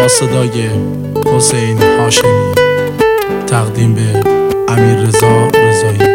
صدای حسین هاشمی، تقدیم به امیررضا رضایی.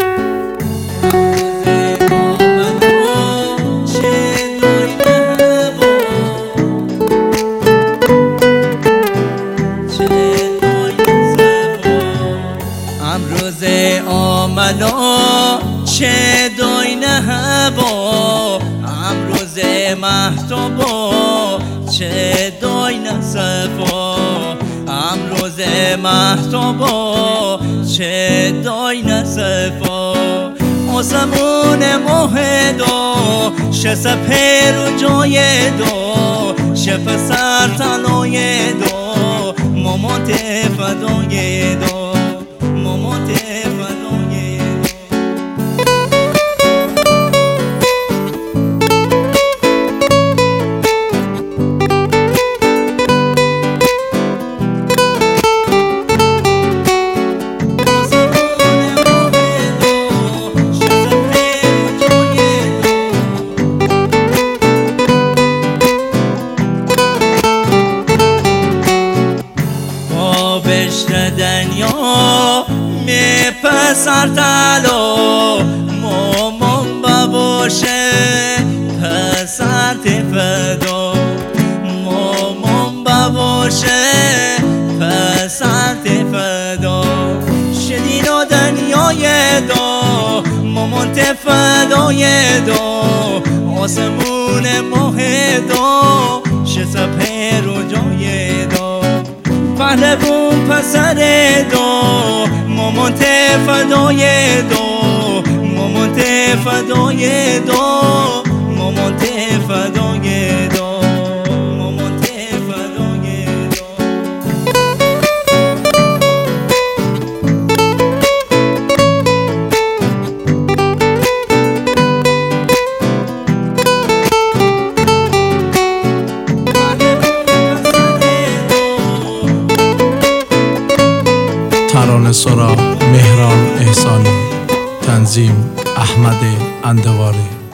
امروز آمنا چه داینه با، امروز مهتابا چه داینه صفا، امروز مهتابا چه داینه صفا. آسمون مهدا شه سپر و جای دا، شه پسر طلای دا، مامات فدای دا، مامات فدای دا. دنیا می پسر تلا، مامان باباشه پسر تفدا، مامان باباشه پسر تفدا. شدین و دنیای دا، مامان تفدای دا، آسمون ماه دا، شه سپر و جای دا. پهلوون پسر دا، مامان فدای دا، مامان فدای دا، مامان فدای دا، مامان فدای دا. ترانه سرا مهران احسانی، تنظیم احمد اندواری.